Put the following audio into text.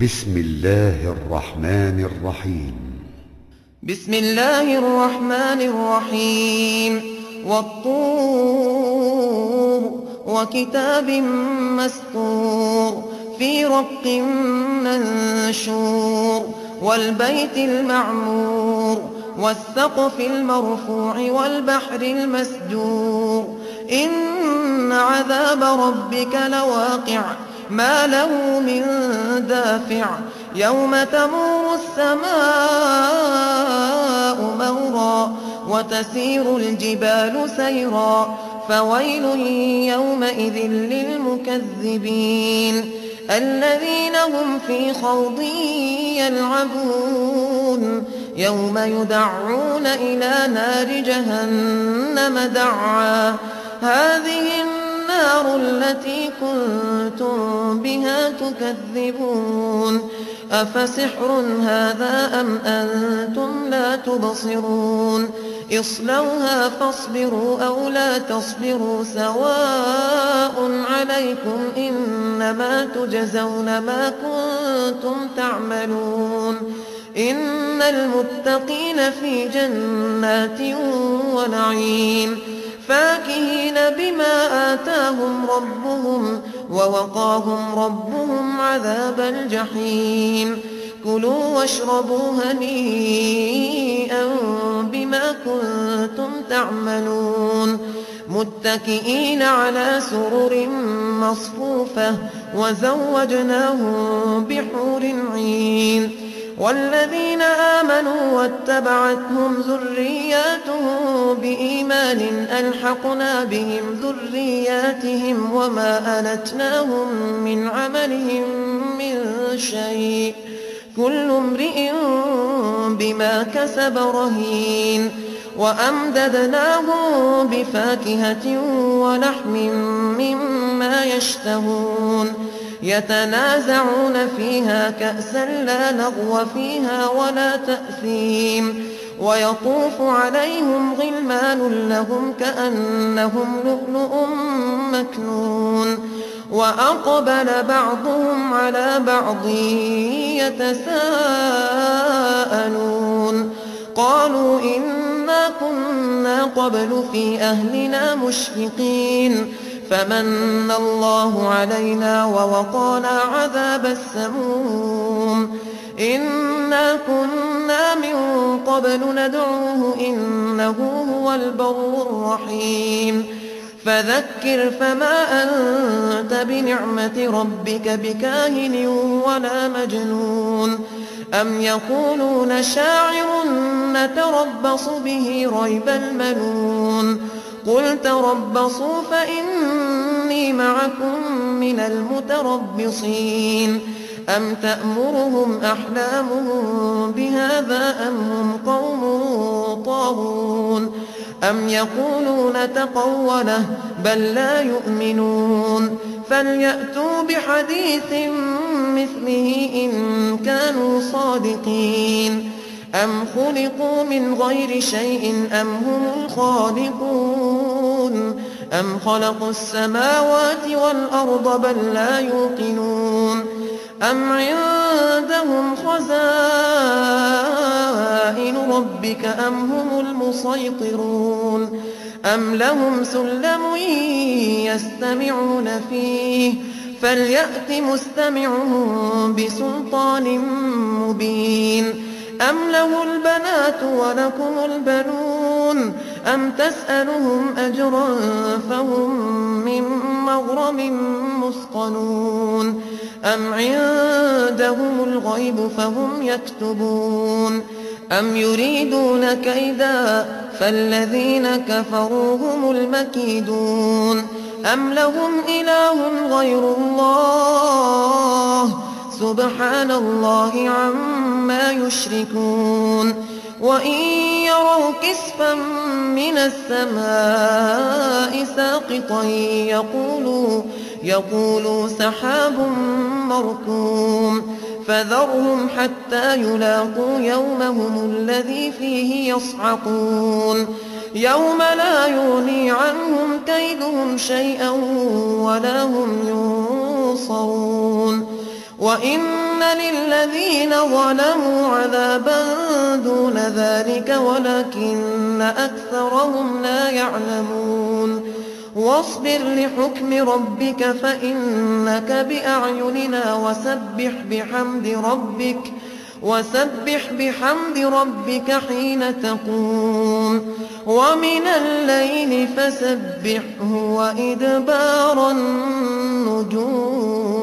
بسم الله الرحمن الرحيم. بسم الله الرحمن الرحيم. والطور وكتاب مسطور في رق منشور والبيت المعمور والسقف المرفوع والبحر المسجور إن عذاب ربك لواقع ما له من دافع يوم تمور السماء مورا وتسير الجبال سيرا فويل يومئذ للمكذبين الذين هم في خوض يلعبون يوم يدعون إلى نار جهنم دعا هذه النار التي كنتم بها تكذبون أفسحر هذا أم أنتم لا تبصرون اصلوها فاصبروا أو لا تصبروا سواء عليكم إنما تجزون ما كنتم تعملون إن المتقين في جنات ونعيم فاكهين بما آتاهم ربهم ووقاهم ربهم عذاب الجحيم كلوا واشربوا هنيئا بما كنتم تعملون متكئين على سرر مصفوفة وزوجناهم بحور عين والذين آمنوا واتبعتهم ذرياتهم بإيمان ألحقنا بهم ذرياتهم وما ألتناهم من عملهم من شيء كل امرئ بما كسب رهين وأمددناهم بفاكهة ولحم مما يشتهون يتنازعون فيها كأسا لا لغو فيها ولا تأثيم ويطوف عليهم غلمان لهم كأنهم لؤلؤ مكنون وأقبل بعضهم على بعض يتساءلون قالوا إنا كنا قبل في أهلنا مشفقين فمن الله علينا ووقانا عذاب السموم إنا كنا من قبل ندعوه إنه هو البر الرحيم فذكر فما أنت بنعمة ربك بكاهن ولا مجنون أم يقولون شاعر نتربص به ريب المنون قل تربصوا فإني معكم من المتربصين أم تأمرهم أحلامهم بهذا أم هم قوم طاغون أم يقولون تقوله بل لا يؤمنون فليأتوا بحديث مثله إن كانوا صادقين أم خلقوا من غير شيء أم هم الخالقون أم خلقوا السماوات والأرض بل لا يوقنون أم عندهم خزائن ربك أم هم المسيطرون أم لهم سلم يستمعون فيه فليأت مستمعهم بسلطان مبين أم له البنات ولكم البنون أم تسألهم أجرا فهم من مغرم مثقلون أم عندهم الغيب فهم يكتبون أم يريدون كيدا فالذين كفروا هم المكيدون أم لهم إله غير الله سبحان الله عما يشركون وإن يروا كسفا من السماء ساقطا يقولوا سحاب مركوم فذرهم حتى يلاقوا يومهم الذي فيه يصعقون يوم لا يغني عنهم كيدهم شيئا ولا هم ينصرون وإن للذين ظلموا عذابا دون ذلك ولكن أكثرهم لا يعلمون واصبر لحكم ربك فإنك بأعيننا وسبح بحمد ربك حين تقوم ومن الليل فسبحه وإدبار النجوم.